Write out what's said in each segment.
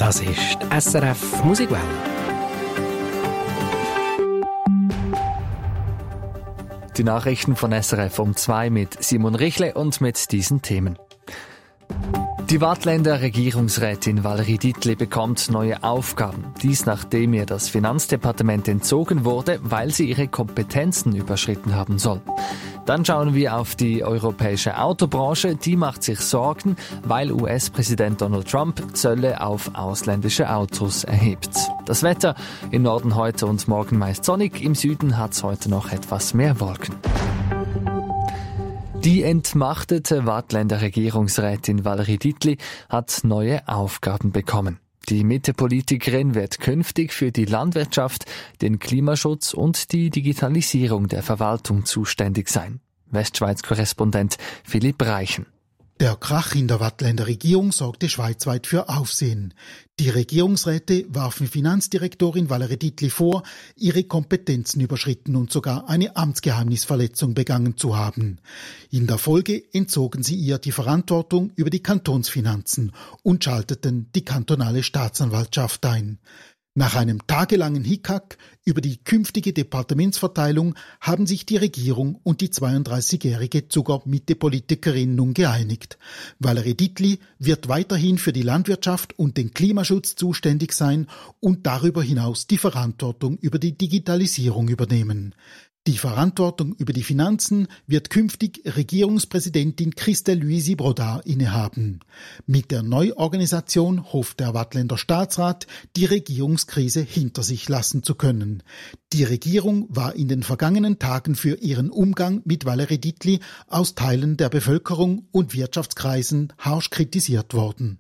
Das ist die SRF Musikwelle. Die Nachrichten von SRF um 2 mit Simon Richle und mit diesen Themen. Die Waadtländer Regierungsrätin Valérie Dietli bekommt neue Aufgaben. Dies nachdem ihr das Finanzdepartement entzogen wurde, weil sie ihre Kompetenzen überschritten haben soll. Dann schauen wir auf die europäische Autobranche. Die macht sich Sorgen, weil US-Präsident Donald Trump Zölle auf ausländische Autos erhebt. Das Wetter im Norden heute und morgen meist sonnig, im Süden hat es heute noch etwas mehr Wolken. Die entmachtete Waadtländer Regierungsrätin Valérie Dietli hat neue Aufgaben bekommen. Die Mitte-Politikerin wird künftig für die Landwirtschaft, den Klimaschutz und die Digitalisierung der Verwaltung zuständig sein. Westschweiz-Korrespondent Philipp Reichen. Der Krach in der Waadtländer Regierung sorgte schweizweit für Aufsehen. Die Regierungsräte warfen Finanzdirektorin Valérie Dietli vor, ihre Kompetenzen überschritten und sogar eine Amtsgeheimnisverletzung begangen zu haben. In der Folge entzogen sie ihr die Verantwortung über die Kantonsfinanzen und schalteten die kantonale Staatsanwaltschaft ein. Nach einem tagelangen Hickhack über die künftige Departementsverteilung haben sich die Regierung und die 32-jährige Zuger-Mitte-Politikerin nun geeinigt. Valérie Dietli wird weiterhin für die Landwirtschaft und den Klimaschutz zuständig sein und darüber hinaus die Verantwortung über die Digitalisierung übernehmen. Die Verantwortung über die Finanzen wird künftig Regierungspräsidentin Christelle Luisi Brodard innehaben. Mit der Neuorganisation hofft der Waadtländer Staatsrat, die Regierungskrise hinter sich lassen zu können. Die Regierung war in den vergangenen Tagen für ihren Umgang mit Valérie Dietli aus Teilen der Bevölkerung und Wirtschaftskreisen harsch kritisiert worden.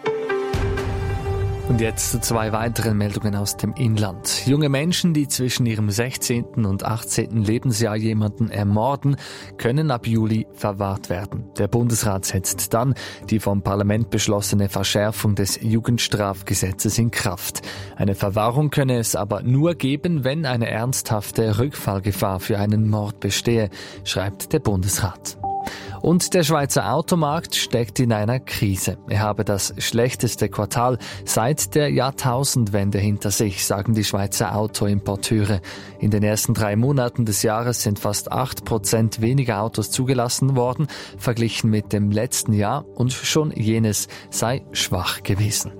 Und jetzt zu 2 weiteren Meldungen aus dem Inland. Junge Menschen, die zwischen ihrem 16. und 18. Lebensjahr jemanden ermorden, können ab Juli verwahrt werden. Der Bundesrat setzt dann die vom Parlament beschlossene Verschärfung des Jugendstrafgesetzes in Kraft. Eine Verwahrung könne es aber nur geben, wenn eine ernsthafte Rückfallgefahr für einen Mord bestehe, schreibt der Bundesrat. Und der Schweizer Automarkt steckt in einer Krise. Er habe das schlechteste Quartal seit der Jahrtausendwende hinter sich, sagen die Schweizer Autoimporteure. In den ersten 3 Monaten des Jahres sind fast 8% weniger Autos zugelassen worden, verglichen mit dem letzten Jahr, und schon jenes sei schwach gewesen.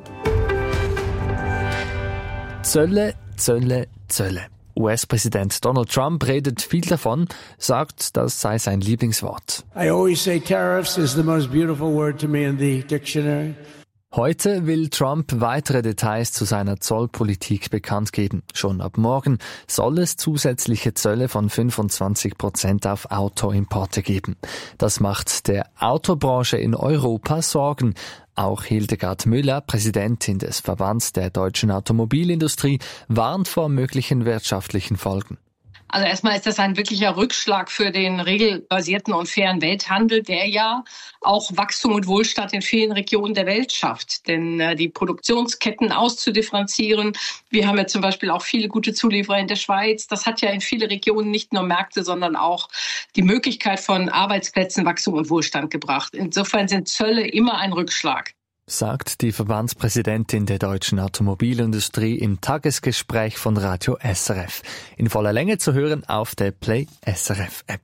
Zölle, Zölle, Zölle. US-Präsident Donald Trump redet viel davon, sagt, das sei sein Lieblingswort. I always say tariffs is the most beautiful word to me in the dictionary. Heute will Trump weitere Details zu seiner Zollpolitik bekannt geben. Schon ab morgen soll es zusätzliche Zölle von 25% auf Autoimporte geben. Das macht der Autobranche in Europa Sorgen. Auch Hildegard Müller, Präsidentin des Verbands der deutschen Automobilindustrie, warnt vor möglichen wirtschaftlichen Folgen. Also erstmal ist das ein wirklicher Rückschlag für den regelbasierten und fairen Welthandel, der ja auch Wachstum und Wohlstand in vielen Regionen der Welt schafft. Denn die Produktionsketten auszudifferenzieren, wir haben ja zum Beispiel auch viele gute Zulieferer in der Schweiz, das hat ja in viele Regionen nicht nur Märkte, sondern auch die Möglichkeit von Arbeitsplätzen, Wachstum und Wohlstand gebracht. Insofern sind Zölle immer ein Rückschlag, sagt die Verbandspräsidentin der deutschen Automobilindustrie im Tagesgespräch von Radio SRF. In voller Länge zu hören auf der Play SRF App.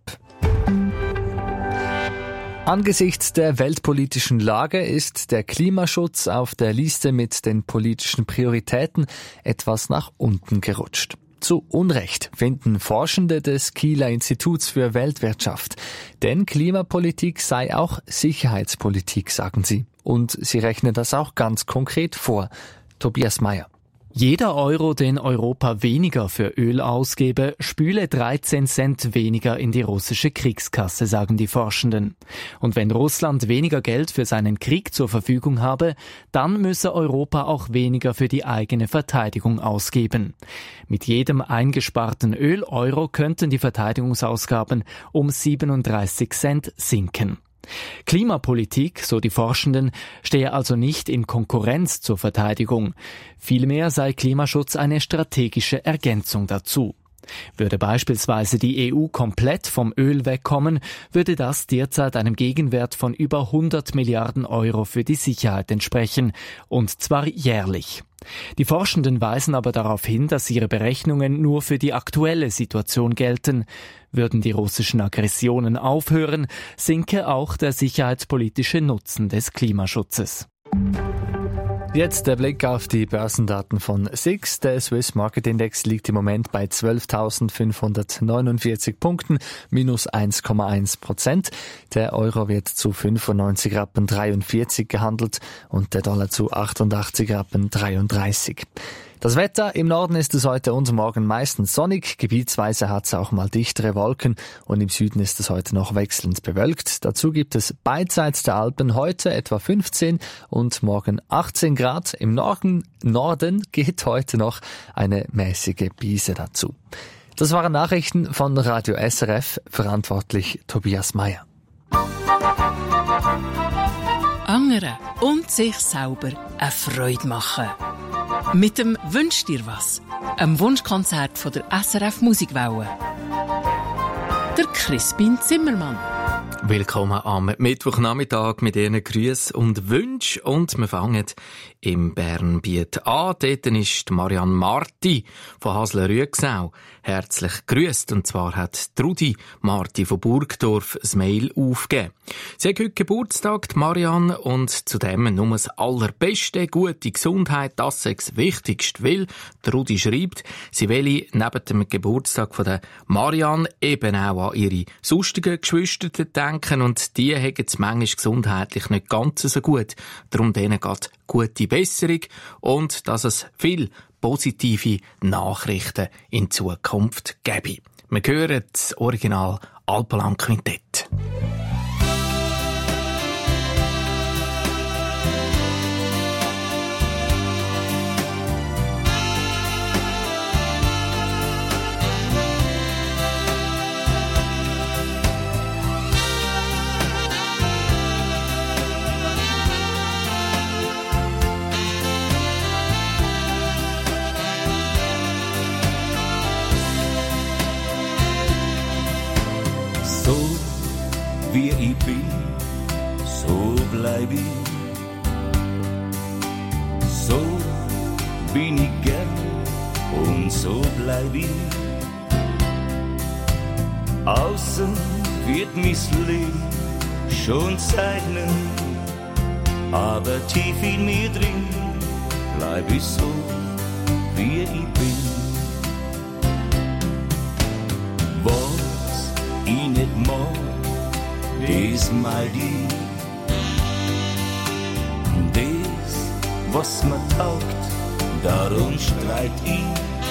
Angesichts der weltpolitischen Lage ist der Klimaschutz auf der Liste mit den politischen Prioritäten etwas nach unten gerutscht. Zu Unrecht finden Forschende des Kieler Instituts für Weltwirtschaft. Denn Klimapolitik sei auch Sicherheitspolitik, sagen sie. Und sie rechnen das auch ganz konkret vor. Tobias Meyer. Jeder Euro, den Europa weniger für Öl ausgebe, spüle 13 Cent weniger in die russische Kriegskasse, sagen die Forschenden. Und wenn Russland weniger Geld für seinen Krieg zur Verfügung habe, dann müsse Europa auch weniger für die eigene Verteidigung ausgeben. Mit jedem eingesparten Öl-Euro könnten die Verteidigungsausgaben um 37 Cent sinken. Klimapolitik, so die Forschenden, stehe also nicht in Konkurrenz zur Verteidigung. Vielmehr sei Klimaschutz eine strategische Ergänzung dazu. Würde beispielsweise die EU komplett vom Öl wegkommen, würde das derzeit einem Gegenwert von über 100 Milliarden Euro für die Sicherheit entsprechen, und zwar jährlich. Die Forschenden weisen aber darauf hin, dass ihre Berechnungen nur für die aktuelle Situation gelten. Würden die russischen Aggressionen aufhören, sinke auch der sicherheitspolitische Nutzen des Klimaschutzes. Jetzt der Blick auf die Börsendaten von SIX. Der Swiss Market Index liegt im Moment bei 12.549 Punkten, minus 1,1%. Der Euro wird zu 95,43 Rappen gehandelt und der Dollar zu 88,33 Rappen. Das Wetter: im Norden ist es heute und morgen meistens sonnig, gebietsweise hat es auch mal dichtere Wolken und im Süden ist es heute noch wechselnd bewölkt. Dazu gibt es beidseits der Alpen heute etwa 15 und morgen 18 Grad. Im Norden geht heute noch eine mäßige Brise dazu. Das waren Nachrichten von Radio SRF, verantwortlich Tobias Meyer. Anderen und sich selber eine Freude machen. Mit dem «Wünsch dir was», einem Wunschkonzert von der SRF Musikwelle. Der Crispin Zimmermann. Willkommen am Mittwochnachmittag mit Ihren Grüßen und Wünschen. Und wir fangen im Bernbiet an. Dort ist Marianne Marti von Hasle-Rüegsau herzlich grüßt. Und zwar hat Trudi Marti von Burgdorf ein Mail aufgegeben. Sie hat heute Geburtstag, die Marianne, und zudem nur das Allerbeste, gute Gesundheit, das ist das Wichtigste, weil Trudi schreibt, sie will neben dem Geburtstag von der Marianne eben auch an ihre sonstigen Geschwister denken, und die haben es manchmal gesundheitlich nicht ganz so gut. Darum denen geht gute Besserung und dass es viel positive Nachrichten in Zukunft gäbe. Wir hören das Original Alpenland Quintett. Wie ich bin, so bleib ich. So bin ich gern und so bleib ich. Außen wird mis Leben schon zeichnen, aber tief in mir drin bleib ich so, wie ich bin. Was ich nicht mag, das mal die, das, was mir taugt, darum streit ich.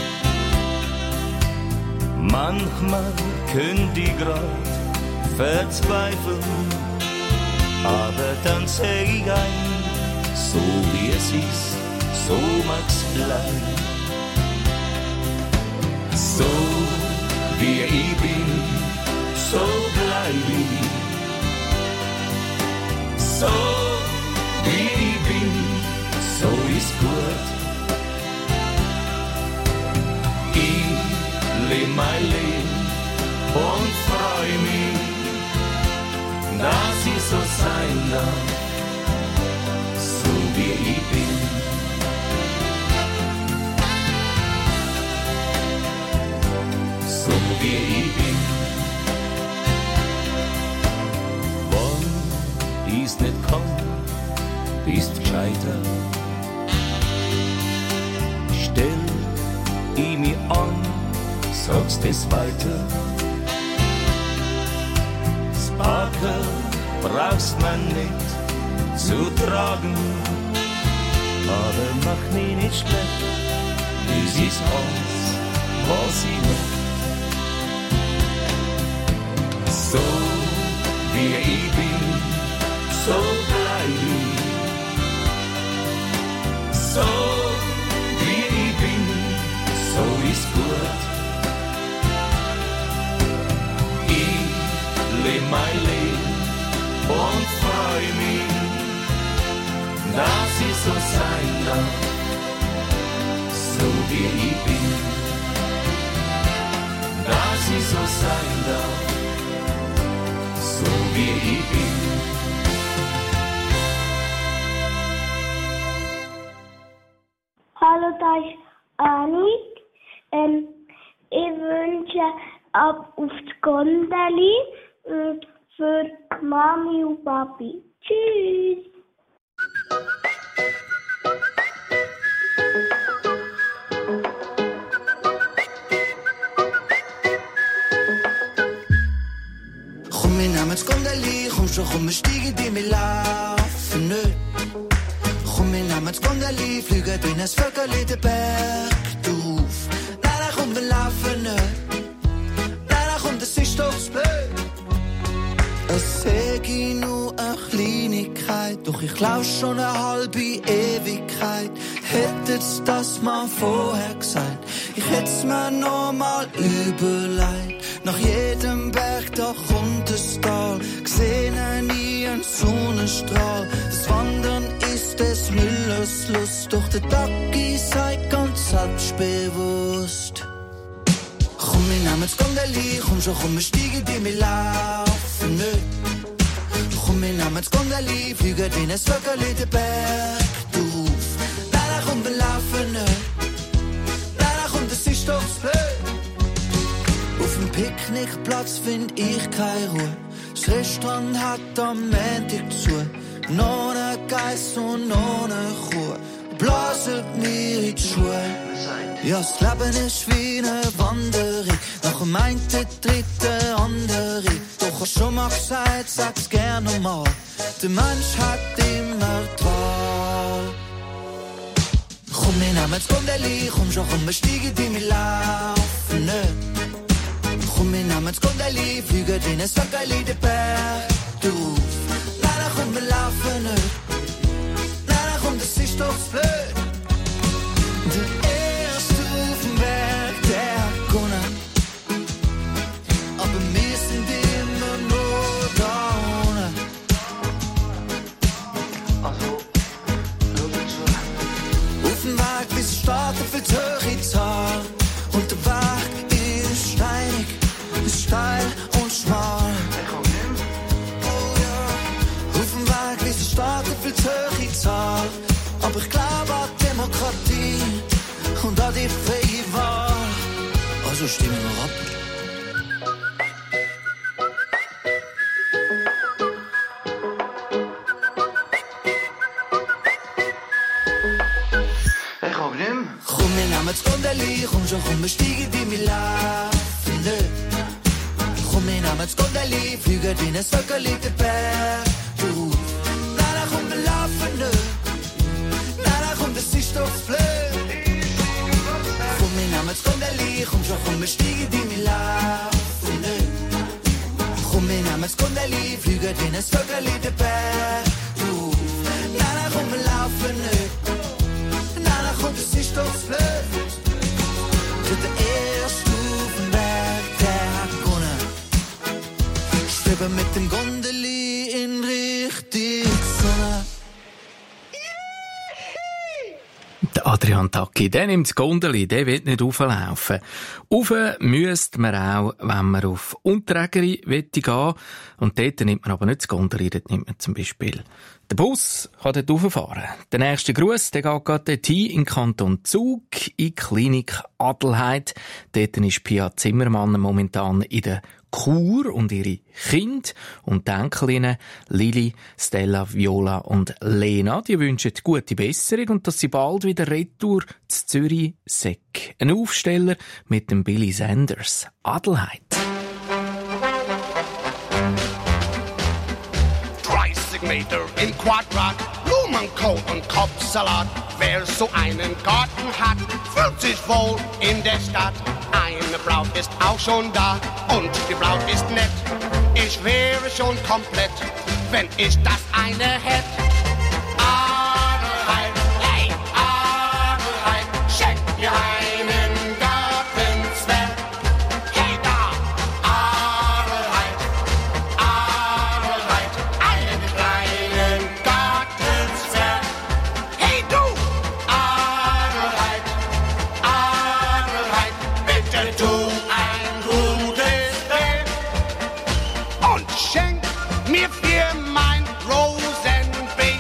Manchmal könnt ich grad verzweifeln, aber dann sag ich ein, so wie es ist, so mag's bleiben. So wie ich bin, so bleib ich. So wie ich bin, so ist gut. Ich lebe mein Leben und freu mich, dass ich so sein darf, so wie ich bin. So wie ich bin. Ist nicht kommen, bist gescheitert. Stell ich mir an, sagst es weiter. Das Parker brauchst man nicht zu tragen, aber mach mich nicht schlecht, das ist alles, was ich mach. So wie ich bin, so bleib ich, so wie ich bin, so ist gut. Ich lebe mein Leben und freu mich, dass ich so sein darf, so wie ich bin. Hallo, da ist Annik. Ich wünsche ab auf die Gondeli für Mami und Papi. Tschüss! Komm, wir nehmen das Gondeli, komm schon, komm, wir steigen in, wir laufen nicht. Komm, wir nehmen das Gondeli, fliegen wie ein Vögel den Berg drauf. Nein, komm, wir laufen nicht. Nein, komm, das ist doch blöd. Es sage nur eine Kleinigkeit, doch ich glaub schon eine halbe Ewigkeit. Hättet's das mal vorher gesagt, ich hätt's mir noch mal überlegt. Nach jedem Berg, da kommt ein Tal, geseh nie einen Sonnenstrahl. Das Wandern ist des Müllers Lust, doch der Dacki sei ganz selbstbewusst. Komm, wir nehmen das Gondeli, komm schon, komm, wir steigen in, wir laufen nicht. Komm, wir nehmen das Gondeli, fliegen wie ein Vögel den Berg drauf. Nein, komm, wir laufen nicht. Nein, komm, das ist doch blöd. Auf dem Picknickplatz find ich keine Ruhe. Das Restaurant hat am Montag zu. Noch ein Geiss und noch eine Kuh blasen mir in die Schuhe. Ja, das Leben ist wie eine Wanderung. Nach dem einen tritt der andere. Doch hast schon mal gesagt, sag's gern nochmal. Der Mensch hat immer die Wahl. Komm, wir nehmen das Gondeli, komm schon, komm, wir steigen in, wir laufen nicht. Komm, wir nehmen das Gondeli, fliegen wie ein Vögel den Berg drauf. Nein, komm, wir laufen nicht. Nein, komm, das ist doch blöd. Der Erste auf dem Berg, der hat gewonnen. Aber wir sind immer nur da unten. Also, auf dem Weg bis starten für die höhere Zahl. Und der Weg ist steinig, ist steil und schmal. Oh ja, auf dem Weg bis starten für die höhere Zahl. Aber ich glaube an Demokratie und an die freie Wahl. Also stimmen wir ab. Ich hab nicht mehr. Komm, wir nehmen das Gondeli, komm schon, komm, wir steigen in, wir laufen nicht. Komm, wir nehmen das Gondeli, fliegen wie ein Vögel den Berg drauf. Nein, komm, wir laufen nicht. Das ist doch blöd. Komm, wir nehmen das Gondeli, komm schon, komm, wir steigen in, wir laufen nicht. Komm, wir nehmen das Gondeli, fliegen wie ein Vögel den Berg drauf. Nein, komm, wir laufen nicht. Nein, komm, das ist doch blöd. Der Erste auf dem Berg, der hat gewonnen. Schweben mit dem Gondeli in Richtung Sonne. Der Adrian Tacchi, der nimmt das Gondeli, der will nicht rauflaufen. Rauf müsste man auch, wenn man auf Unterägeri gehen will. Und dort nimmt man aber nicht das Gondeli, dort nimmt man zum Beispiel den Bus, kann dort rauffahren. Der nächste Gruß, der geht gerade dorthin in Kanton Zug, in die Klinik Adelheid. Dort ist Pia Zimmermann momentan in der Kur und ihre Kinder und Enkelinnen Lili, Stella, Viola und Lena, die wünschen gute Besserung und dass sie bald wieder retour zu Zürich sind. Ein Aufsteller mit dem Billy Sanders. Adelheid. 30 Meter im Quadrat, Blumenkohl und Kopfsalat. Wer so einen Garten hat, fühlt sich wohl in der Stadt. Eine Braut ist auch schon da und die Braut ist nett. Ich wäre schon komplett, wenn ich das eine hätte. Adelheid, hey, Adelheid, schenk mir einen Gartenzwerg. Hey da, Adelheid, Adelheid, einen kleinen Gartenzwerg. Hey du, Adelheid, Adelheid, bitte tu ein gutes Werk und schenk mir für mein Rosenbeet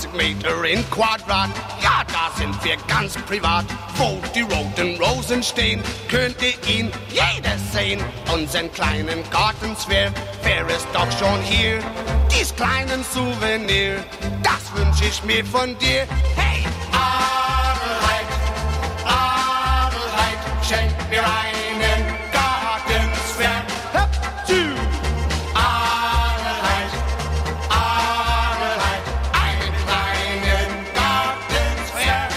Meter in Quadrat. Ja, da sind wir ganz privat. Wo die roten Rosen stehen, könnte ihn jeder sehen. Unseren kleinen Gartenzwerg wär es doch schon hier. Dies kleinen Souvenir, das wünsch ich mir von dir. Hey, Adelheid, Adelheid, schenk mir einen Gartenzwerg. Hopp, tschü. Adelheid, Adelheid, einen kleinen Gartenzwerg.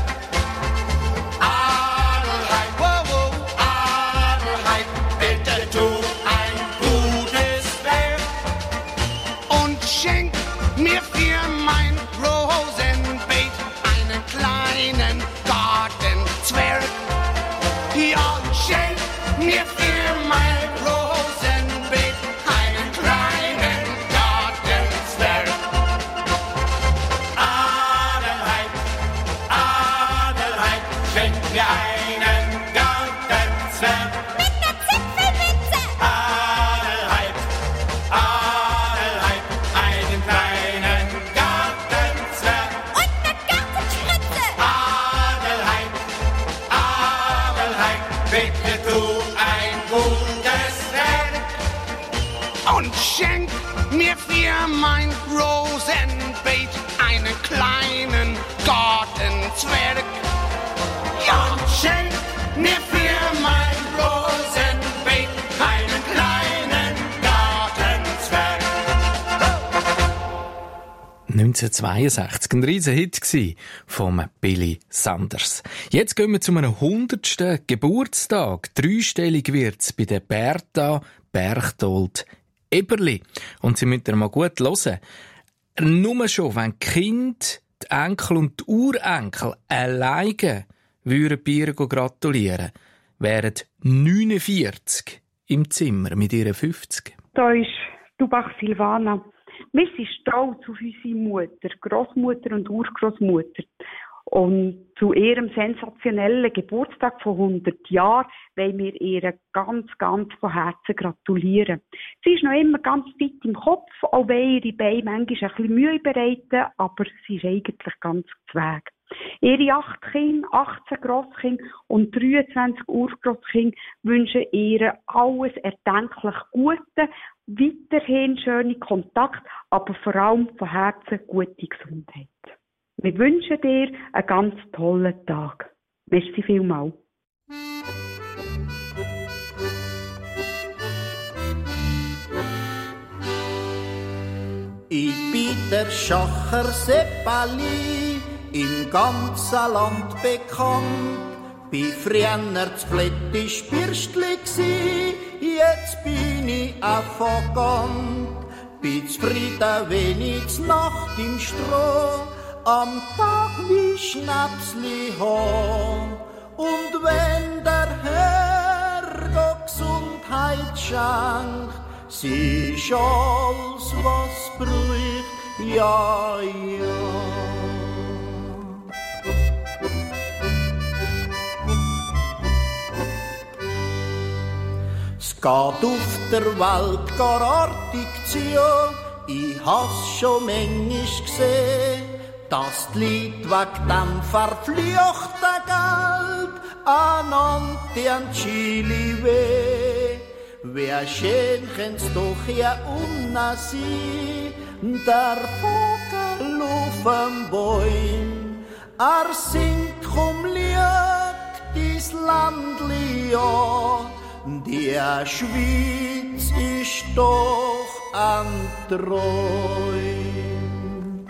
Adelheid, wow, wow, Adelheid, bitte tu ein gutes Werk und schenk mir für mein Rosenbeet einen kleinen Gartenzwerg. Ja, schenk mir für mein Rosenbeet einen kleinen Gartenzwerg. Adelheid, Adelheid, schenk mir einen Gartenzwerg. Mit der Zipfelmütze! Adelheid, Adelheid, einen kleinen Gartenzwerg. Und mit Gartenspritze! Adelheid, Adelheid, bitte tu ein gutes Werk und schenk mir für mein Rosenbeet einen kleinen Gartenzwerg. Ja, schenk mir für mein Rosenbeet einen kleinen Gartenzwerg. 1962, ein riesen Hit von Billy Sanders. Jetzt gehen wir zu einem 100. Geburtstag. Dreistellig wird's bei der Bertha Berchtold Eberli. Und Sie müssen mal gut hören. Nur schon, wenn die Kinder, die Enkel und die Urenkel alleine würden Bier gratulieren, wären 49 im Zimmer mit ihren 50. Da ist Dubach Silvana. Wir sind stolz auf unsere Mutter, Großmutter und Urgroßmutter. Und zu ihrem sensationellen Geburtstag von 100 Jahren wollen wir ihr ganz, ganz von Herzen gratulieren. Sie ist noch immer ganz fit im Kopf, auch wenn ihre Beine manchmal ein bisschen Mühe bereiten, aber sie ist eigentlich ganz zweig. Ihre 8 Kinder, 18 Grosskinder und 23 Urgroßkinder wünschen ihr alles erdenklich Gute, weiterhin schöne Kontakte, aber vor allem von Herzen gute Gesundheit. Wir wünschen dir einen ganz tollen Tag. Merci vielmals. Ich bin der Schacher Seppali, im ganzen Land bekannt. Bin früher das Plättisch Bürstli gsi, jetzt bin ich affagant. Bin zufrieden, wenn ich Nacht im Stroh am Tag wie Schnapsli ha. Und wenn der Herr Gesundheit schenkt, sie ist alles, was braucht, ja, ja. Es geht auf der Welt gar artig zu, ich hab's schon manchmal gesehen, dass die Leute wegen dem verfluchten Geld aneinander Chili weh. Wie schön kann's doch ja unten sein, der Vogel auf dem Bäum. Singt, komm, lieg dies Landli an, die Schweiz ist doch ein Träum.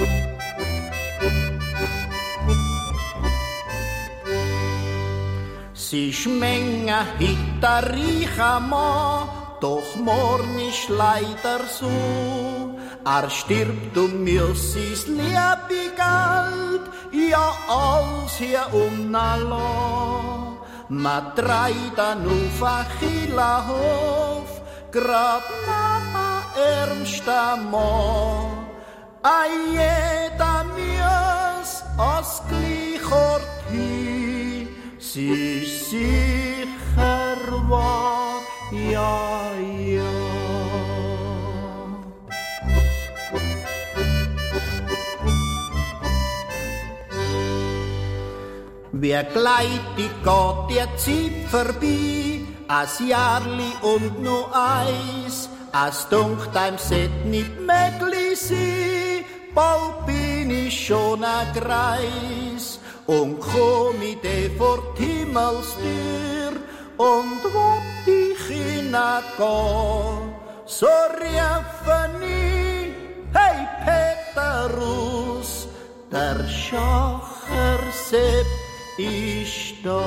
Sie schmengen heute ein reicher Mann, doch morgen ist leider so. Stirbt muss sein liebe Geld, ja alles hier umlassen. Man treibt dann auf ein Killerhof, grad nach dem ärmsten Mann. Jeder muss ans gleiche Ort hin, sie ist sicher wahr, ja, ja. Wie gleitig geht die Zeit vorbei, ein Jahrli und nur eins. Es dunkt einem sollte nicht möglich sein, bald bin ich schon ein Greis. Und komm ich dann vor die Himmelstür und wollt ich hineingehen, so riefen ich, hey Petrus, der Schacher Sepp ist da.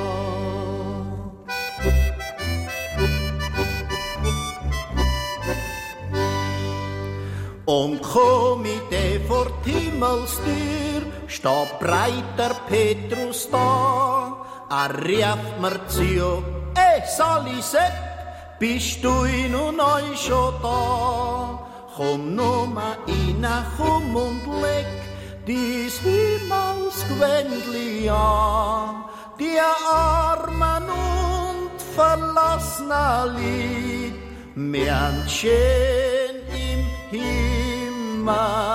Und komm ich dann vor die Himmelstür, steht breiter Petrus da. Rief mir zu, Sali Sepp, bist du nun neu schon da? Komm nur mal rein, komm und leg dies Himmelsgewändli an. Die armen und verlassenen Lied, wir haben schön im Himmel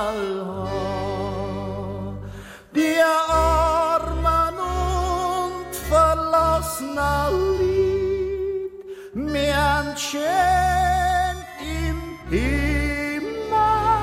haben. Die armen und verlassenen Lied, wir haben schön im Himmel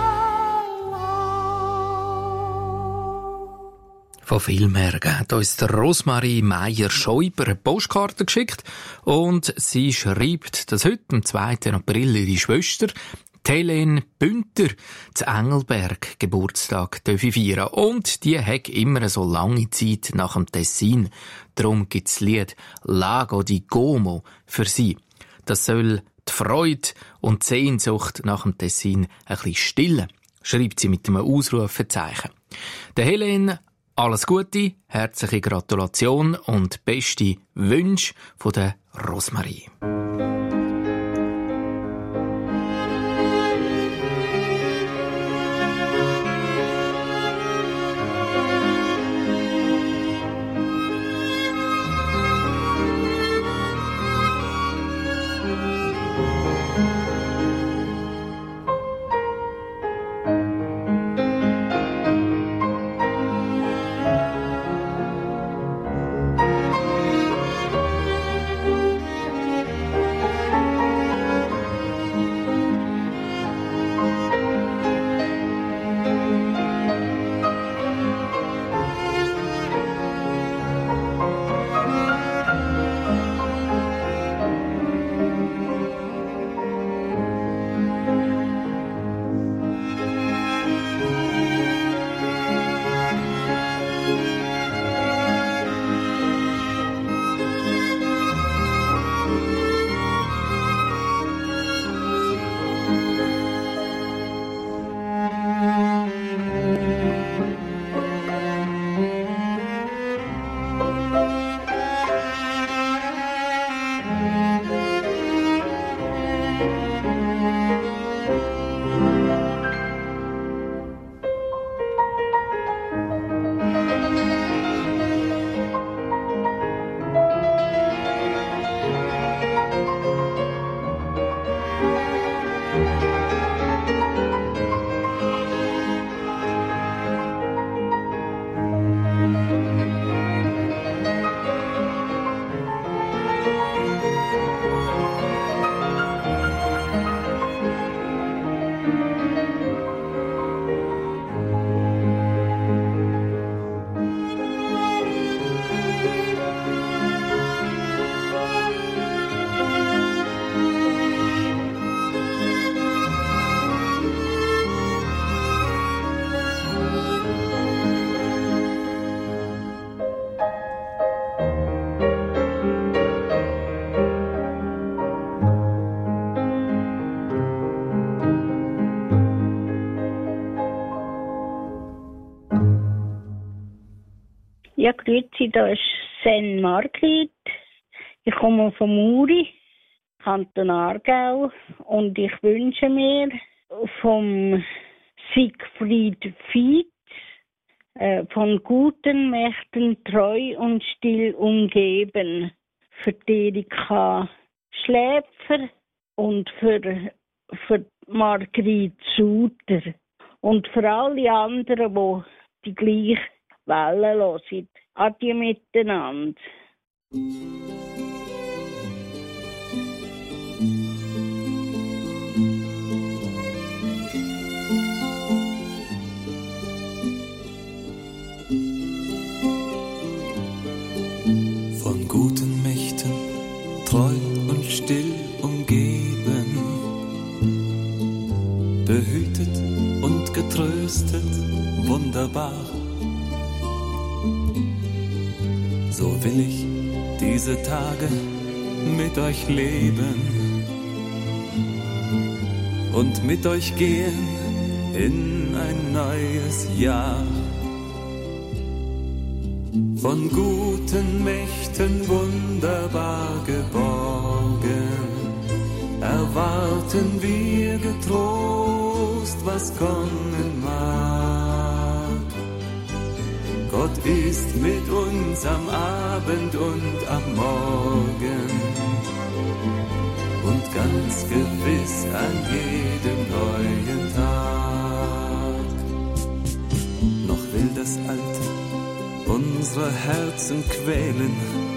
haben. Von Filmhergen hat uns der Rosmarie Meier-Scheuber eine Postkarte geschickt und sie schreibt, dass heute, am 2. April, ihre Schwester Helene Bünter zu Engelberg Geburtstag feiern. Und die hat immer so lange Zeit nach dem Tessin. Darum gibt es das Lied Lago di Como für sie. Das soll die Freude und die Sehnsucht nach dem Tessin ein bisschen stillen, schreibt sie mit einem Ausrufezeichen. Der Helene alles Gute, herzliche Gratulation und beste Wünsche von der Rosmarie. Ja, grüezi, da ist Sen Margrit. Ich komme von Muri, Kanton Aargau, und ich wünsche mir vom Siegfried Fietz von guten Mächten treu und still umgeben, für die Erika Schläpfer und für Margrit Suter und für alle anderen, die gleich Wellen hören. Adieu miteinander. Von guten Mächten treu und still umgeben, behütet und getröstet, wunderbar. So will ich diese Tage mit euch leben und mit euch gehen in ein neues Jahr. Von guten Mächten wunderbar geborgen, erwarten wir getrost, was kommen mag. Gott ist mit uns am Abend und am Morgen und ganz gewiss an jedem neuen Tag. Noch will das Alte unsere Herzen quälen,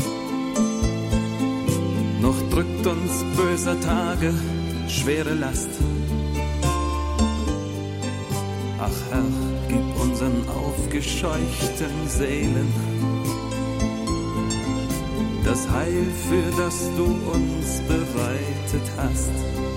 noch drückt uns böser Tage schwere Last. Ach Herr, gib unseren aufgescheuchten Seelen das Heil, für das du uns bereitet hast.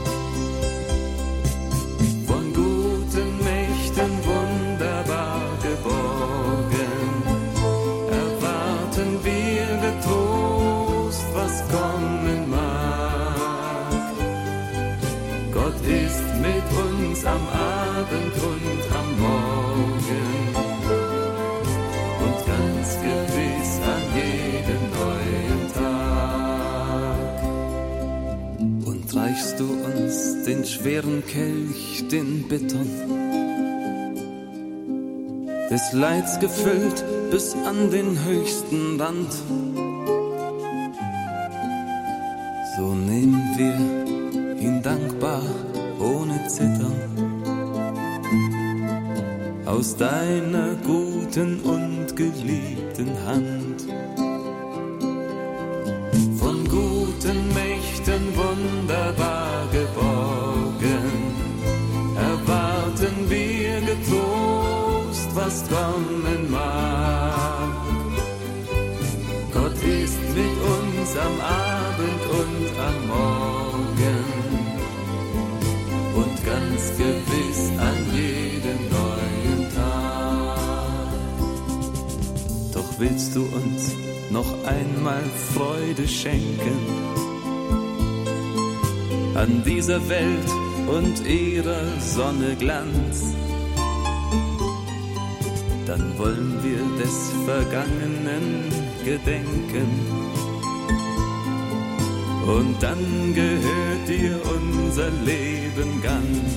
Von guten Mächten wunderbar geborgen, erwarten wir getrost, was kommen mag. Gott ist mit uns am Abend und am Morgen und ganz gewiss an jedem neuen Tag. Und reichst du uns den schweren Kelch, den bittern, des Leids gefüllt bis an den höchsten Rand, so nehmen wir ihn dankbar ohne Zittern aus deiner guten und geliebten Hand. Von guten Mächten wunderbar geborgen, erwarten wir getrost, was kommen mag. Gott ist mit uns am Abend und am Morgen und ganz gewiss an jedem neuen Tag. Doch willst du uns noch einmal Freude schenken an dieser Welt und ihrer Sonne Glanz, dann wollen wir des Vergangenen gedenken und dann gehört dir unser Leben ganz.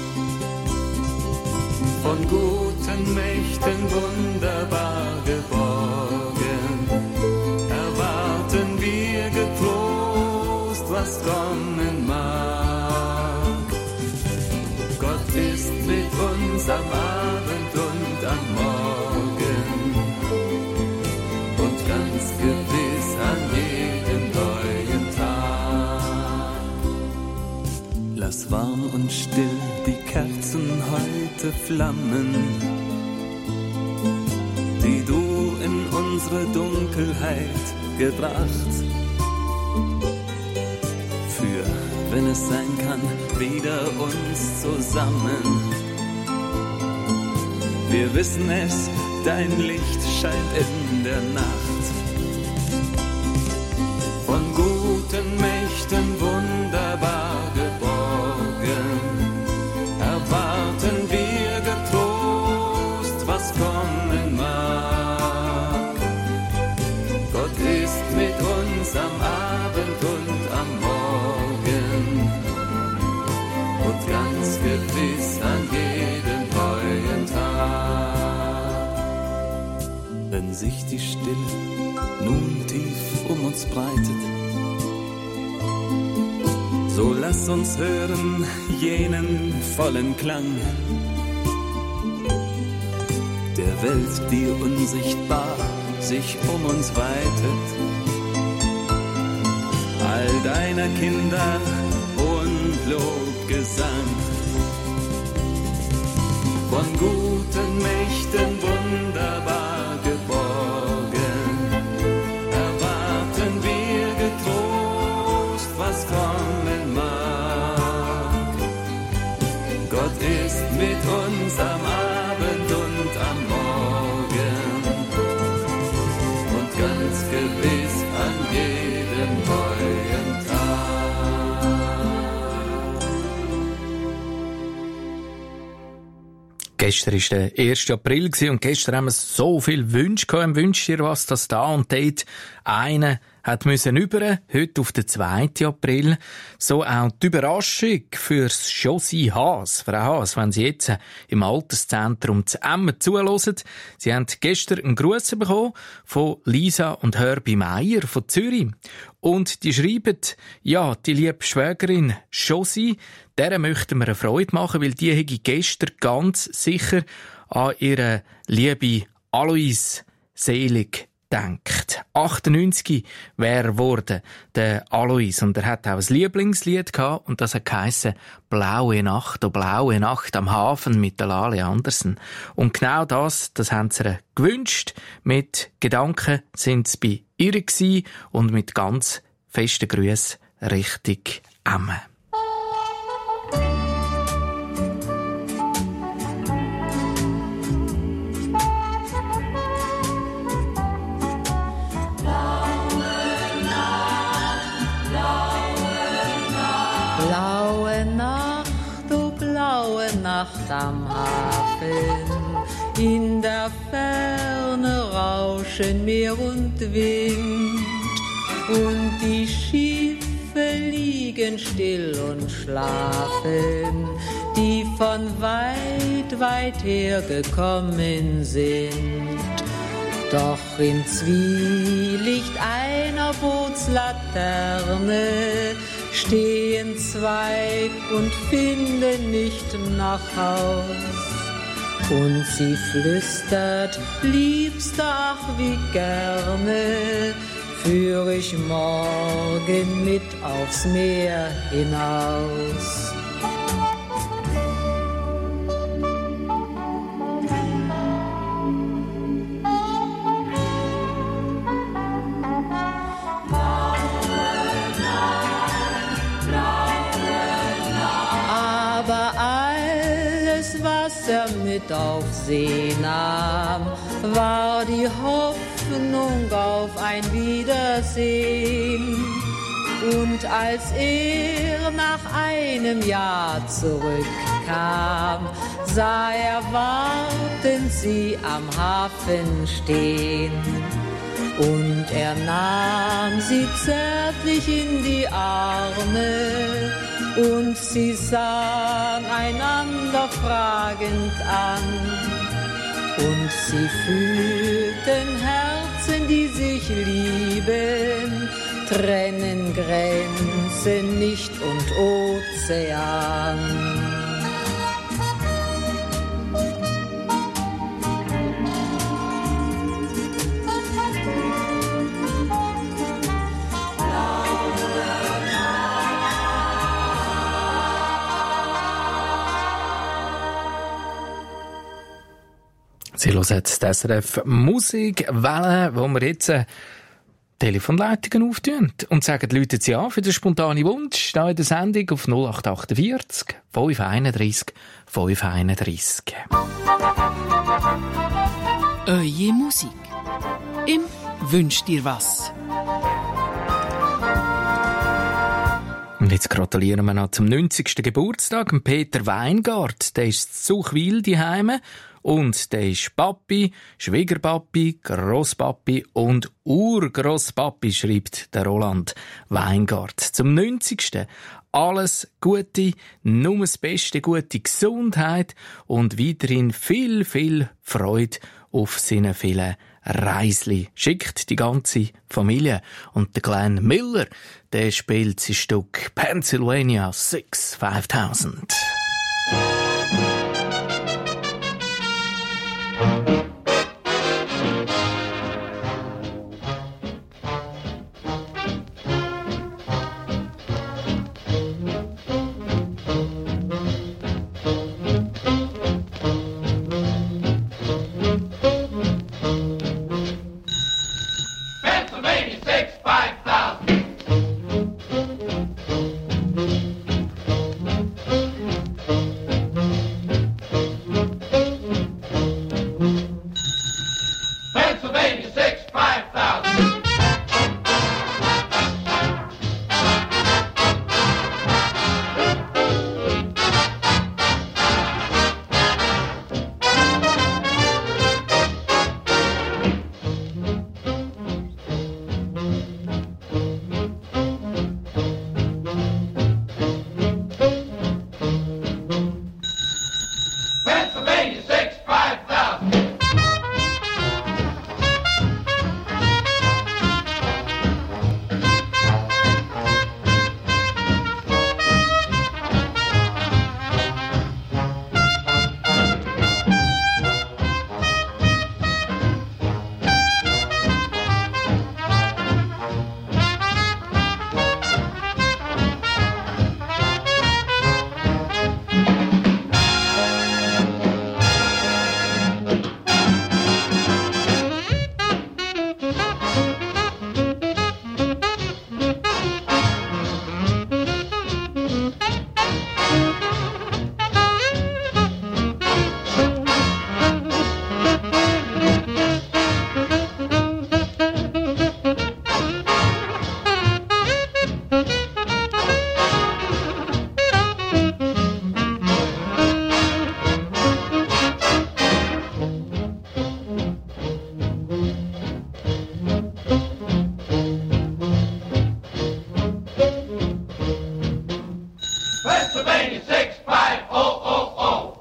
Von guten Mächten wunderbar geborgen, erwarten wir getrost, was kommen mag. Gott ist mit uns am Abend und am Morgen und ganz gewiss an jedem neuen Tag. Lass warm und still die Kerzen heute flammen, die du in unsere Dunkelheit gebracht. Für, wenn es sein kann, wieder uns zusammen. Wir wissen es, dein Licht scheint in der Nacht. Von guten Mächten wunderbar geborgen, erwarten wir getrost, was kommen mag. Gott ist mit uns am Abend und am Morgen und ganz gewiss an jedem neuen Tag. Wenn sich die Stille nun tief um uns breitet, so lass uns hören jenen vollen Klang, der Welt, die unsichtbar sich um uns weitet. All deiner Kinder und Lobgesang, von guten Mächten wunderbar geborgen, erwarten wir getrost, was kommen mag. Gott ist mit uns am Abend und am Morgen und ganz gewiss an jedem neuen Tag. Gestern war der 1. April und gestern haben wir so viele Wünsche gehabt im «Wünsch dir was», dass da und dort einer hat müssen über, heute auf den 2. April. So auch die Überraschung fürs Josie Haas. Frau Haas, wenn Sie jetzt im Alterszentrum zu Emmen zuhören. Sie haben gestern einen Gruß bekommen von Lisa und Herbie Meier von Zürich. Und die schreiben, ja, die liebe Schwägerin Josie, der möchten wir eine Freude machen, weil die hätte gestern ganz sicher an ihre liebe Alois selig denkt. 98 wäre geworden, der Alois. Und er hat auch ein Lieblingslied gehabt, und das hat geheissen «Blaue Nacht, oh blaue Nacht am Hafen» mit der Lale Andersen. Und genau das haben sie ihr gewünscht. Mit Gedanken sind sie bei ihr gewesen und mit ganz festen Grüßen Richtung Emmen. Nacht am Hafen, in der Ferne rauschen Meer und Wind, und die Schiffe liegen still und schlafen, die von weit, weit her gekommen sind. Doch im Zwielicht einer Bootslaterne stehen zwei und finden nicht nach Haus. Und sie flüstert, Liebster, ach wie gerne führ ich morgen mit aufs Meer hinaus. Mit auf See nahm, war die Hoffnung auf ein Wiedersehen. Und als er nach einem Jahr zurückkam, sah er wartend sie am Hafen stehen. Und er nahm sie zärtlich in die Arme, und sie sahen einander fragend an. Und sie fühlten Herzen, die sich lieben, trennen Grenzen nicht und Ozean. Sie hören die SRF Musikwelle, wo wir jetzt Telefonleitungen auftun und sagen, läuten Sie an für den spontanen Wunsch da in der Sendung auf 0848 531 531. Eure Musik im «Wünsch dir was». Und jetzt gratulieren wir noch zum 90. Geburtstag, Peter Weingart. Der ist in Suchwil daheim. Und der ist Papi, Schwiegerpapi, Grosspapi und Urgrosspapi, schreibt der Roland Weingart. Zum 90. Alles Gute, nur das Beste, gute Gesundheit und weiterhin viel, viel Freude auf seine vielen Reisli. Schickt die ganze Familie. Und der Glenn Miller, der spielt sein Stück Pennsylvania 6 5000. Pennsylvania 65000. Pennsylvania 65000.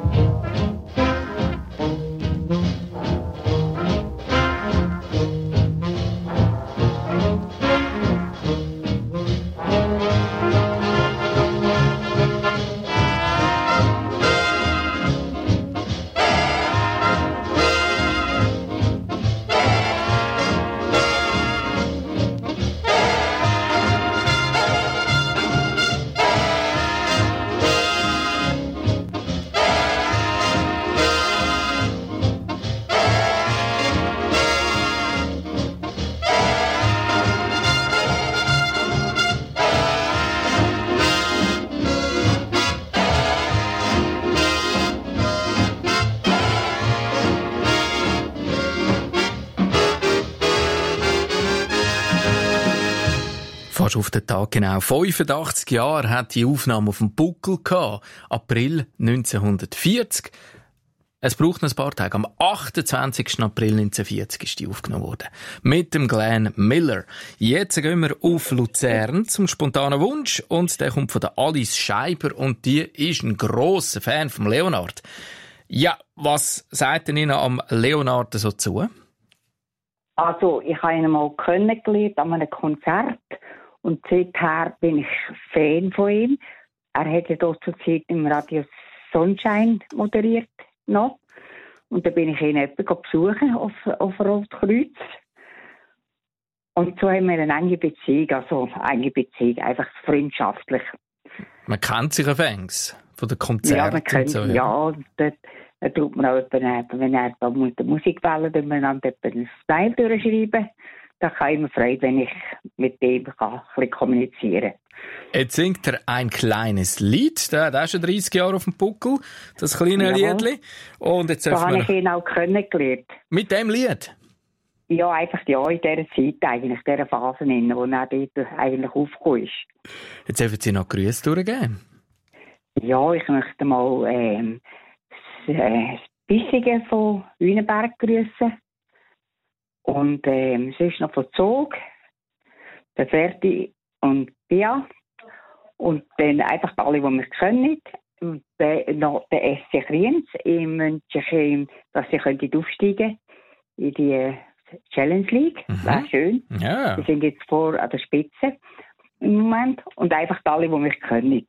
Fast auf den Tag genau 85 Jahre hat die Aufnahme auf dem Buckel gehabt. April 1940. Es braucht noch ein paar Tage. Am 28. April 1940 ist die aufgenommen worden. Mit dem Glenn Miller. Jetzt gehen wir auf Luzern zum spontanen Wunsch. Und der kommt von der Alice Scheiber. Und die ist ein grosser Fan vom Leonard. Ja, was sagt denn Ihnen am Leonard so zu? Also, ich habe ihn mal kennengelernt an einem Konzert. Und seither bin ich Fan von ihm. Er hat ja dort zur Zeit im Radio Sunshine moderiert noch. Und da bin ich ihn etwa besuchen auf Rotkreuz. Und so haben wir eine enge Beziehung, einfach freundschaftlich. Man kennt sich auf Engs von den Konzerten. Ja, man kennt so, ja. Da tut man auch, wenn er da mit der Musik wählt, dann man ein Style durchschreiben. Da kann ich mir freuen, wenn ich mit dem ein bisschen kommunizieren kann. Jetzt singt er ein kleines Lied. Der hat auch schon 30 Jahre auf dem Buckel. Das kleine Liedli. Und jetzt da habe ich ihn auch kennengelernt. Mit dem Lied? Ja, einfach in dieser Zeit, eigentlich, in dieser Phase, wo er dort eigentlich aufgekommen ist. Jetzt dürfen Sie noch Grüße durchgeben. Ja, ich möchte mal das Bissige von Wünnenberg grüßen. Und sonst noch von Zog, der Ferdi und Bia. Und dann einfach alle, die wir kennen. Und dann noch der SC Kriens. Ich wünsche ihm, dass sie aufsteigen in die Challenge League. Wäre schön. Ja. Sie sind jetzt vor an der Spitze im Moment. Und einfach alle, die wir kennen.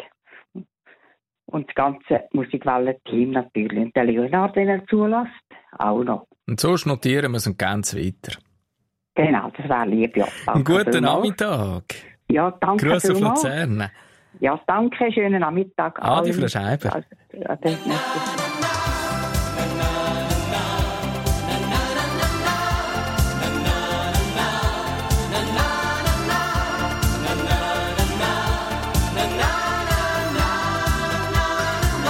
Und das ganze Musikwellen-Team natürlich. Und der Leonard, wenn er zulässt, auch noch. Und so notieren wir es ganz weiter. Genau, das wäre lieb, ja. Einen guten Nachmittag. Ja, danke. Grüße auf Luzern. Ja, danke, schönen Nachmittag. Adi Frau Scheiber.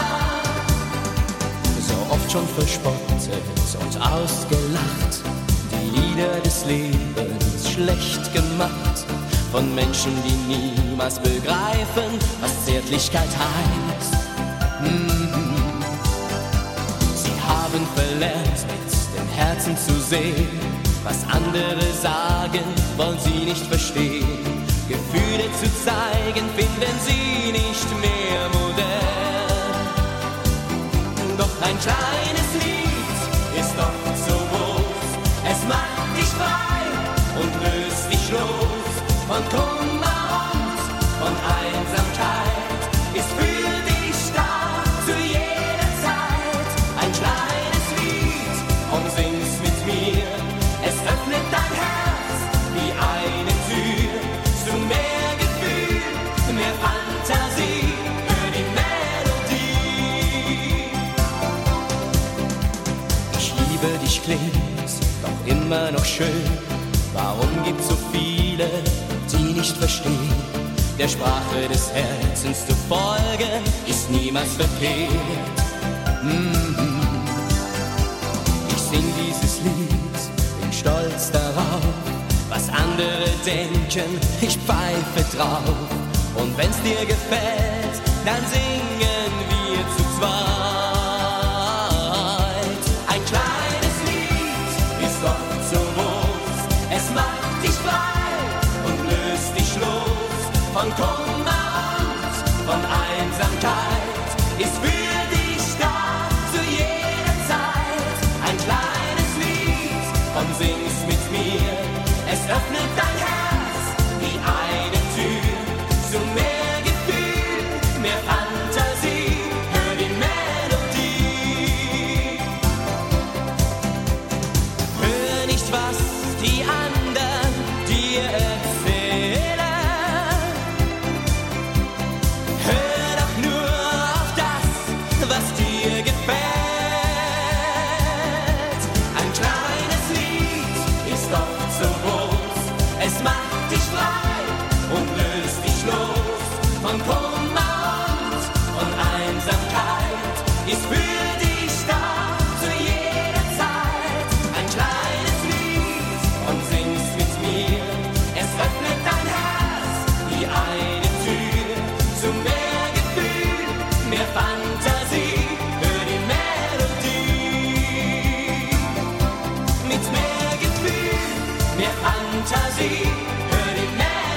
So oft schon verspottet und ausgelacht. die Lieder des Lebens schlecht gemacht von Menschen, die niemals begreifen, was Zärtlichkeit heißt. Sie haben verlernt, mit dem Herzen zu sehen, was andere sagen, wollen sie nicht verstehen. Gefühle zu zeigen, finden sie nicht mehr modern. Doch ein kleines Lied ist oft so groß, es macht dich frei und löst dich los von Kummer und von Einsamkeit, ist für dich da zu jeder Zeit. Ein kleines Lied und sing's mit mir, es öffnet dein Herz wie eine Tür zu mehr Gefühl, mehr Fantasie, hör die Melodie. Ich liebe dich klingt doch immer noch schön, warum gibt's so viele, die nicht verstehen? Der Sprache des Herzens zu folgen, ist niemals verkehrt. Ich sing dieses Lied, bin stolz darauf, was andere denken, ich pfeife drauf. Und wenn's dir gefällt, dann singen wir zu zweit. Ein kleines Lied ist oft so groß, es macht dich frei und löst dich los von Kummer und von Einsamkeit, ist für dich da zu jeder Zeit. Ein kleines Lied und sing's mit mir, es öffnet dein Herz wie eine Tür zu mehr Gefühl, mehr Fantasie, hör die Melodie. Hör nicht, was die anderen dir erzählen, hör doch nur auf das, was dir gefällt. Ein kleines Lied ist oft so groß, es macht dich frei und löst dich los von Kummer und von Einsamkeit, ist für dich da zu jeder Zeit. Ein kleines Lied und sing's mit mir, es öffnet dein Herz wie eine Tür zu mehr Gefühl, mehr Fantasie, hör die Melodie. Mit mehr Gefühl, mehr Fantasie, hör die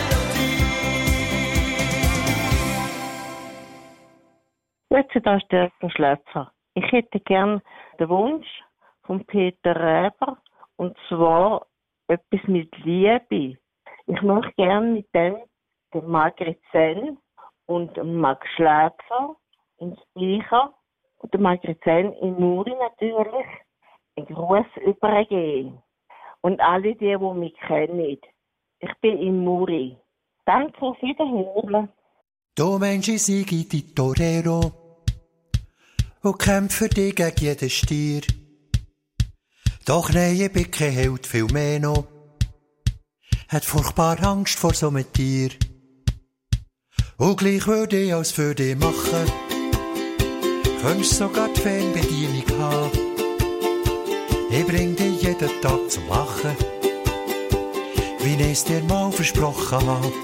Melodie. Grüezi, da ist der Schlöpfer. Ich hätte gern den Wunsch von Peter Räber, und zwar etwas mit Liebe. Ich möchte gern mit dem den Margret Senn und Max Schläpfer in Speicher und der Margret Senn in Muri natürlich einen Gruß übergeben. Und alle die mich kennen. Ich bin in Muri. Danke fürs Wiederhören. Du Mensch, ich sei die Torero und kämpfe für dich gegen jeden Stier. Doch nein, ich bin kein Held, viel mehr noch. Hat furchtbar Angst vor so einem Tier. Und gleich würde ich alles für dich machen. Könntest sogar die Fernbedienung haben. Ich bring dich jeden Tag zum Lachen, wie ich es dir mal versprochen habe.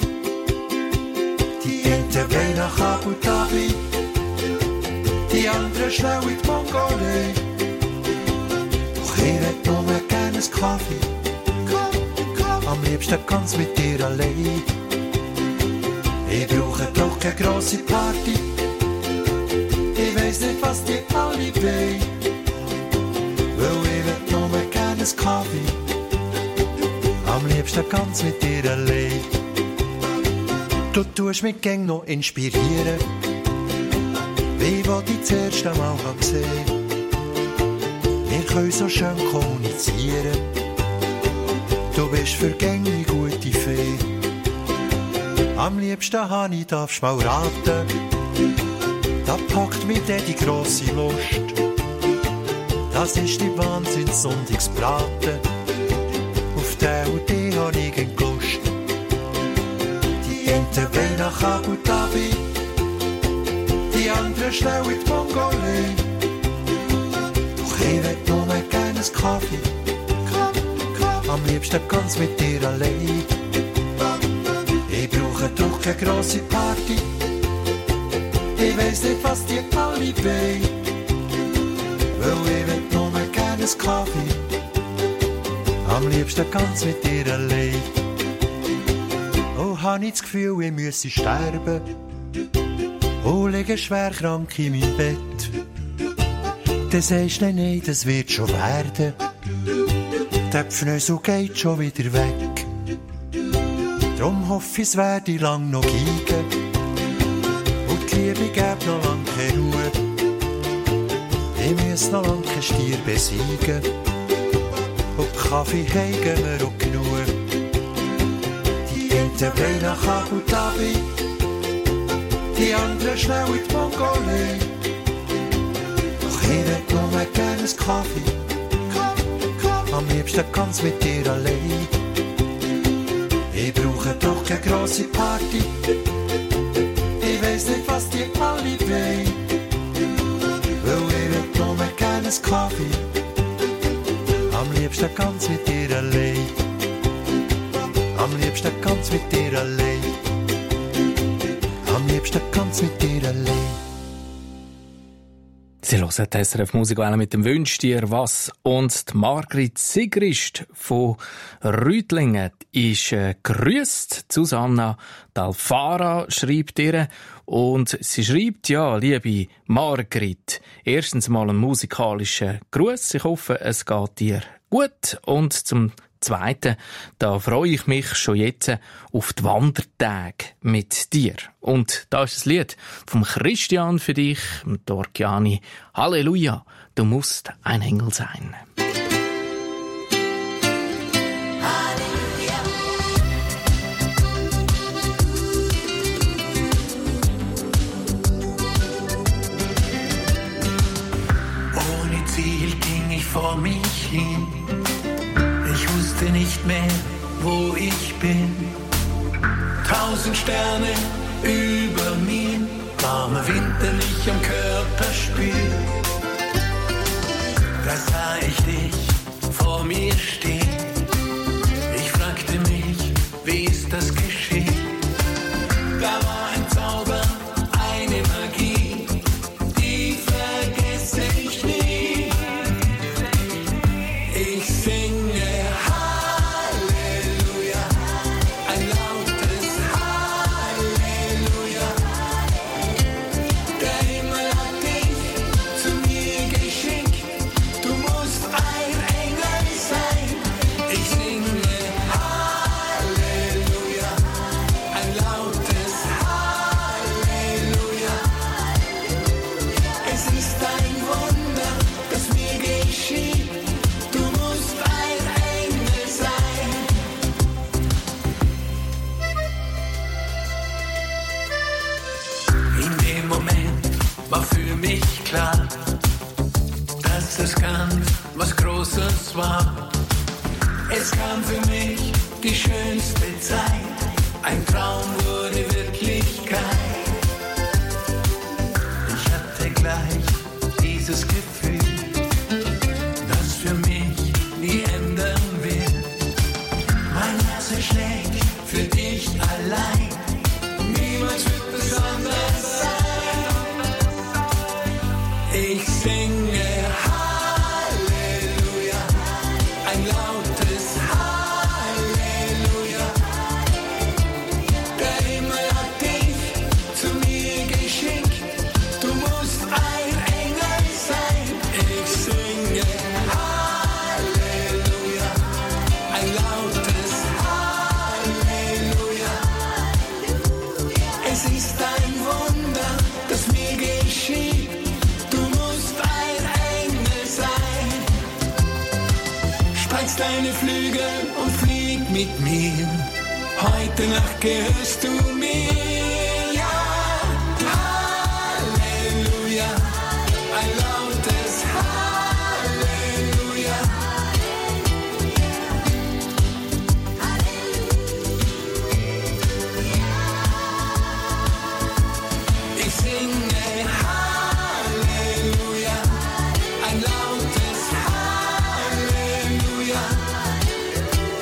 Die einen wollen nach Abu Dhabi, die anderen schnell in die Mongolei. Doch ich will nur gerne einen Kaffee, am liebsten ganz mit dir allein. Ich brauche doch keine grosse Party, ich weiss nicht, was die alle wollen. Weil ich will nur gerne einen Kaffee, am liebsten ganz mit dir allein. Du tust mich gern noch inspirieren, wie ich dich zuerst einmal gesehen. Wir können so schön kommunizieren, du bist für gängig gute Fee. Am liebsten Hani darfst mal raten, da packt mich dann die grosse Lust. Das ist die Wahnsinns-Sonntagsbraten, auf den und die hab ich gern Lust. Die einen wollen nach Abu Dhabi, die anderen schnell in die Mongolei. Doch ich will nur gerne einen Kaffee, am liebsten ganz mit dir allein. Ich brauche doch keine grosse Party, ich weiss nicht, was die alle wollen, weil ich will nur gerne einen Kaffee, am liebsten ganz mit dir allein. Oh, hab ich das Gefühl, ich müsse sterben, oh, liege schwer krank in meinem Bett. Dann sagst du, nein, das wird schon werden. Der Pfnösel geht schon wieder weg. Drum hoffe ich, es werde lang noch geigen. Und die Liebe gibt noch lang keine Ruhe. Ich muss noch lang keinen Stier besiegen. Und Kaffee haben wir auch genug. Die einen wollen nach Abu Dhabi, die anderen schnell in die Mongolei. Doch ich will nur gerne einen Kaffee, am liebsten ganz mit dir allein. Ich brauche doch keine grosse Party, ich weiss nicht, was die alle wollen, weil ich will nur gerne einen Kaffee, am liebsten ganz mit dir allein. Am liebsten ganz mit dir allein. Am liebsten ganz mit dir allein. Sie hören die SRF Musikwelle mit dem «Wünsch dir was». Und die Margrit Sigrist von Reutlingen ist grüßt. Susanna Dalfara schreibt ihr. Und sie schreibt, ja, liebe Margrit, erstens mal einen musikalischen Gruß. Ich hoffe, es geht dir gut. Und zum Zweiten, da freue ich mich schon jetzt auf die Wandertage mit dir. Und da ist das Lied vom Christian für dich, Torchiani. Halleluja, du musst ein Engel sein. Ohne Ziel ging ich vor mich hin. Ich wusste nicht mehr, wo ich bin. 1000 Sterne über mir, warmer Winterlich am Körper spür. Da sah ich dich vor mir stehen. Ich fragte mich, wie ist das geschehen? Da war ein Zauber, eine Magie, die vergesse ich nie. Ich singe klar, dass es ganz was Großes war. Es kam für mich die schönste Zeit, ein Traum wurde Wirklichkeit. Ich hatte gleich dieses Gefühl, das für mich nie ändern will. Mein Herz schlägt für dich allein, niemals wird es anders sein. Ich singe Halleluja, ein lautes Halleluja. Der Himmel hat dich zu mir geschickt, du musst ein Engel sein. Ich singe Halleluja, ein lautes Halleluja. Es ist ein Wunder, das mir geschieht. Spreiz deine Flügel und flieg mit mir. Heute Nacht gehörst du mir. Ja, Halleluja, ein lautes Halleluja. Ich singe Halleluja, ein lautes Halleluja.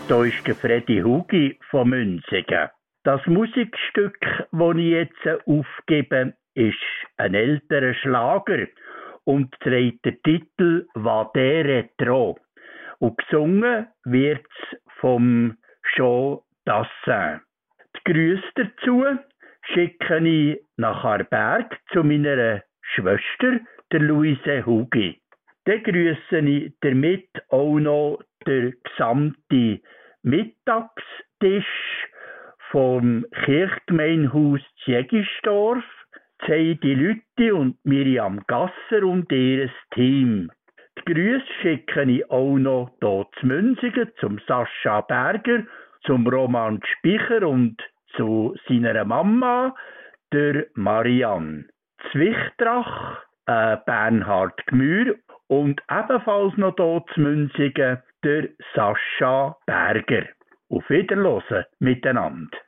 Da ist der Freddy Hugi von Münzigen. Das Musikstück, das ich jetzt aufgebe, ist ein älterer Schlager und trägt den Titel «Vadere Tro». Und gesungen wird's vom Jean Dassin. Die Grüße dazu schicke ich nach Aarberg zu meiner Schwester, der Luise Hugi. Dann grüße ich damit auch noch den gesamten Mittagstisch vom Kirchgemeinhaus Jägisdorf, Heidi Lütti und Miriam Gasser und ihr Team. Die Grüße schicke ich auch noch hier zu Münzigen zum Sascha Berger, zum Roman Spicher und zu seiner Mama, der Marianne. Zwichtrach, Bernhard Gmür und ebenfalls noch hier zu Münzigen der Sascha Berger. Auf Wiederhören miteinander.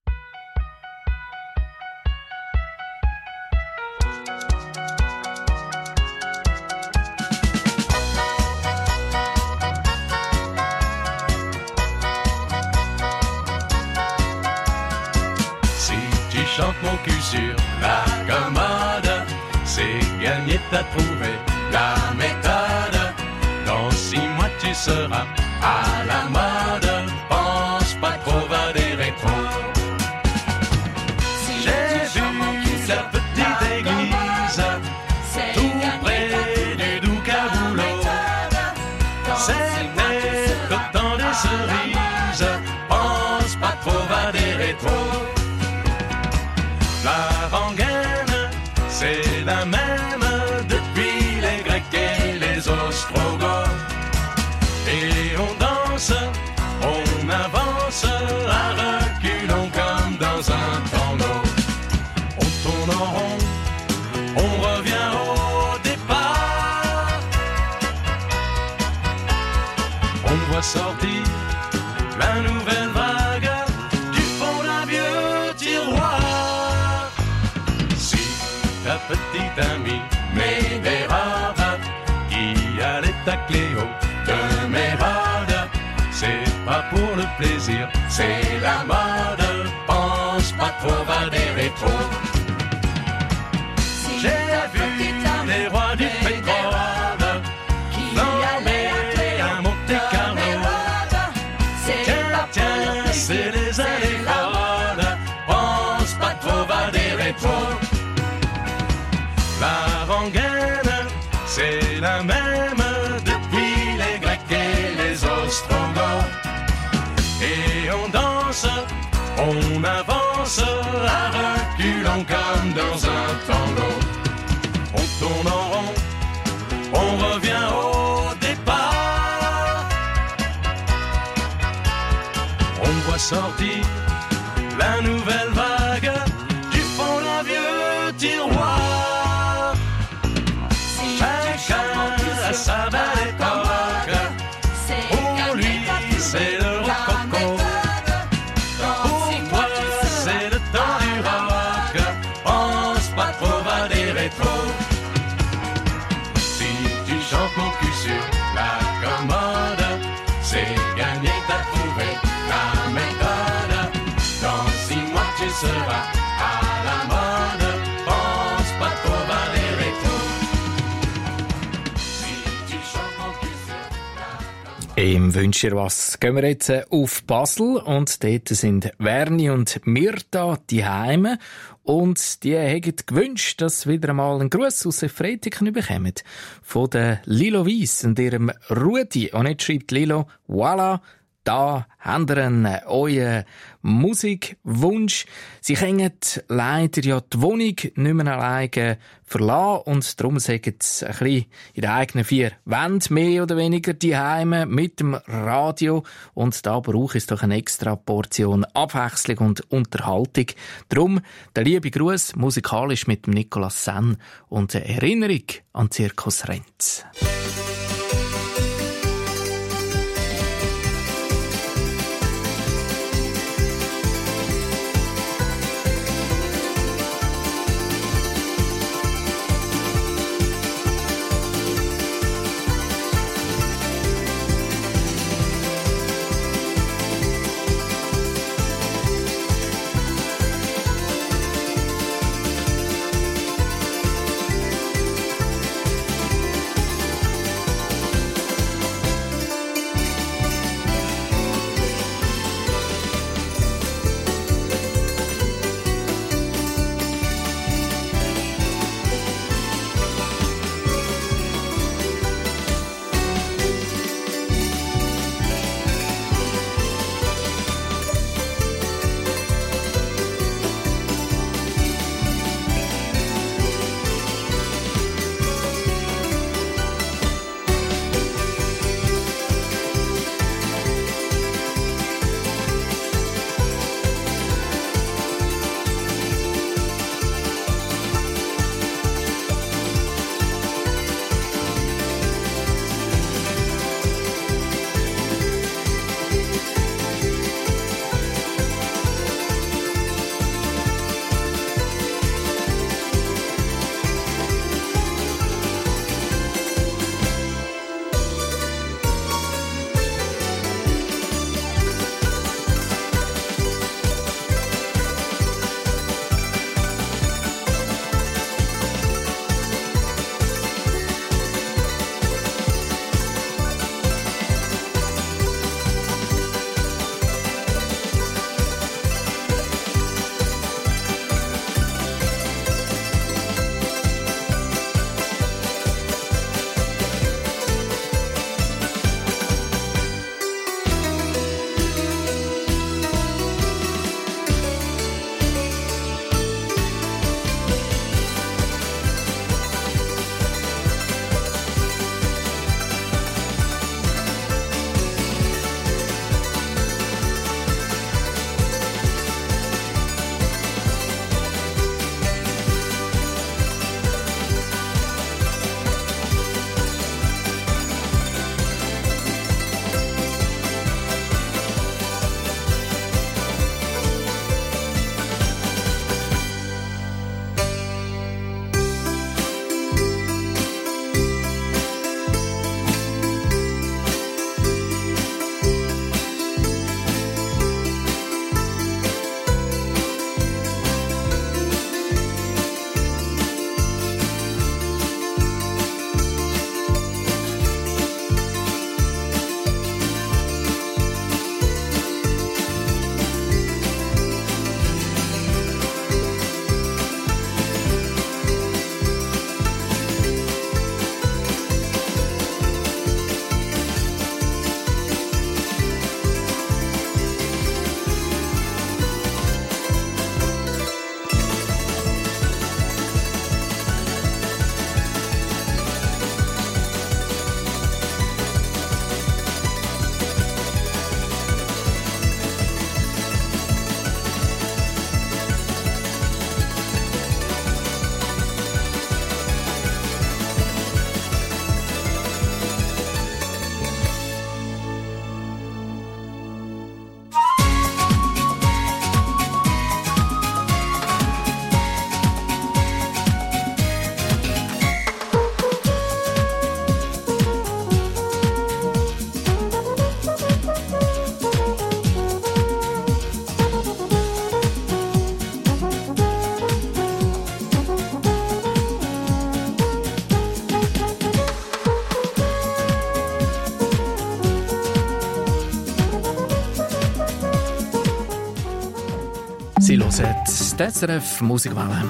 Chante mon cul sur la commode, c'est gagné, t'as trouvé la méthode. Dans 6 mois tu seras à la mode, pense pas trop vader trop. J'ai vu la petite église tout près du Doucaboulot. C'était le temps des cerises, pense pas trop vader trop. La rengaine, c'est la même depuis les Grecs et les Ostrogoths. Et on danse, on avance à reculons comme dans un tango. On tourne en rond, on revient au départ. On voit sortir la nouvelle vague du fond d'un vieux tiroir. La petite amie Médérade qui allait à Cléo de Mérade, c'est pas pour le plaisir, c'est la mode, pense pas trop vader trop. J'ai vu les rois du pétrole flamber à Monte-Carlo. Tiens, c'est les années folles, pense pas trop vader trop. La rengaine, c'est la même depuis les Grecs et les Ostrogoths. Et on danse, on avance à reculons comme dans un tango. On tourne en rond, on revient au départ. On voit sortir la nouvelle vague du fond d'un vieux tiroir. Sa belle époque, pour lui c'est le rococo, pour toi c'est le temps du rock, pense pas trop vader trop. Si tu chantes mon cul sur la commode, c'est gagné, t'as trouvé la méthode. Dans 6 mois tu seras à la mode, pense pas trop vader trop. Im «Wünsch dir was» gehen wir jetzt auf Basel und dort sind Werni und Mirta die Heime und die haben gewünscht, dass wieder einmal einen Gruß aus Efretiken bekommen von der Lilo Weiss und ihrem Rudi. Und jetzt schreibt Lilo, voilà, da habt ihr euren Musikwunsch. Sie können leider ja die Wohnung nicht mehr alleine verlassen und darum sagen sie ein bisschen in den eigenen 4 Wänden mehr oder weniger die Heime mit dem Radio und da braucht es doch eine extra Portion Abwechslung und Unterhaltung. Darum der liebe Gruß musikalisch mit dem Nicolas Senn und eine Erinnerung an Zirkus Renz. hört die SRF Musikwelle.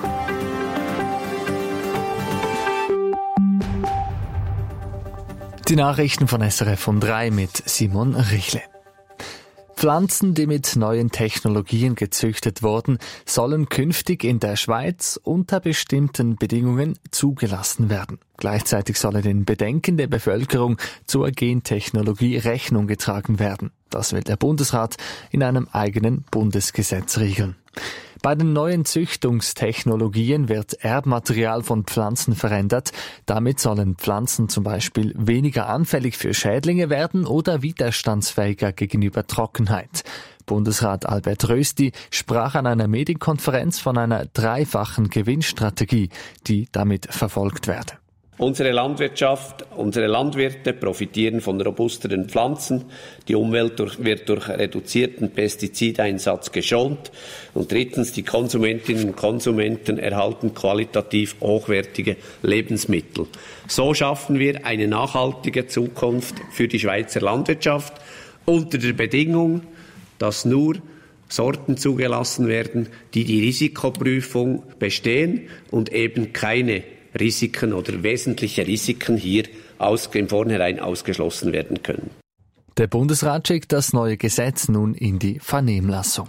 Die Nachrichten von SRF um 3 mit Simon Richle. Pflanzen, die mit neuen Technologien gezüchtet wurden, sollen künftig in der Schweiz unter bestimmten Bedingungen zugelassen werden. Gleichzeitig solle den Bedenken der Bevölkerung zur Gentechnologie Rechnung getragen werden. Das will der Bundesrat in einem eigenen Bundesgesetz regeln. Bei den neuen Züchtungstechnologien wird Erbmaterial von Pflanzen verändert. Damit sollen Pflanzen zum Beispiel weniger anfällig für Schädlinge werden oder widerstandsfähiger gegenüber Trockenheit. Bundesrat Albert Rösti sprach an einer Medienkonferenz von einer dreifachen Gewinnstrategie, die damit verfolgt werde. Unsere Landwirtschaft, unsere Landwirte profitieren von robusteren Pflanzen, die Umwelt wird durch reduzierten Pestizideinsatz geschont und drittens, die Konsumentinnen und Konsumenten erhalten qualitativ hochwertige Lebensmittel. So schaffen wir eine nachhaltige Zukunft für die Schweizer Landwirtschaft unter der Bedingung, dass nur Sorten zugelassen werden, die die Risikoprüfung bestehen und eben keine Risiken oder wesentliche Risiken hier im Vornherein ausgeschlossen werden können. Der Bundesrat schickt das neue Gesetz nun in die Vernehmlassung.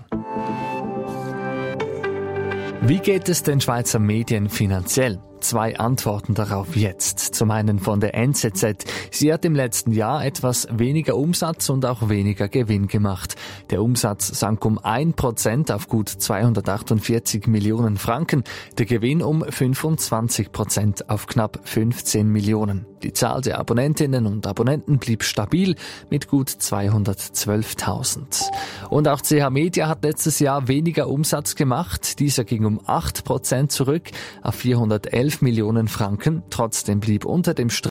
Wie geht es den Schweizer Medien finanziell? 2 Antworten darauf jetzt. Zum einen von der NZZ. Sie hat im letzten Jahr etwas weniger Umsatz und auch weniger Gewinn gemacht. Der Umsatz sank um 1% auf gut 248 Millionen Franken, der Gewinn um 25% auf knapp 15 Millionen. Die Zahl der Abonnentinnen und Abonnenten blieb stabil mit gut 212.000. Und auch CH Media hat letztes Jahr weniger Umsatz gemacht. Dieser ging um 8% zurück auf 411 Millionen Franken. Trotzdem blieb unter dem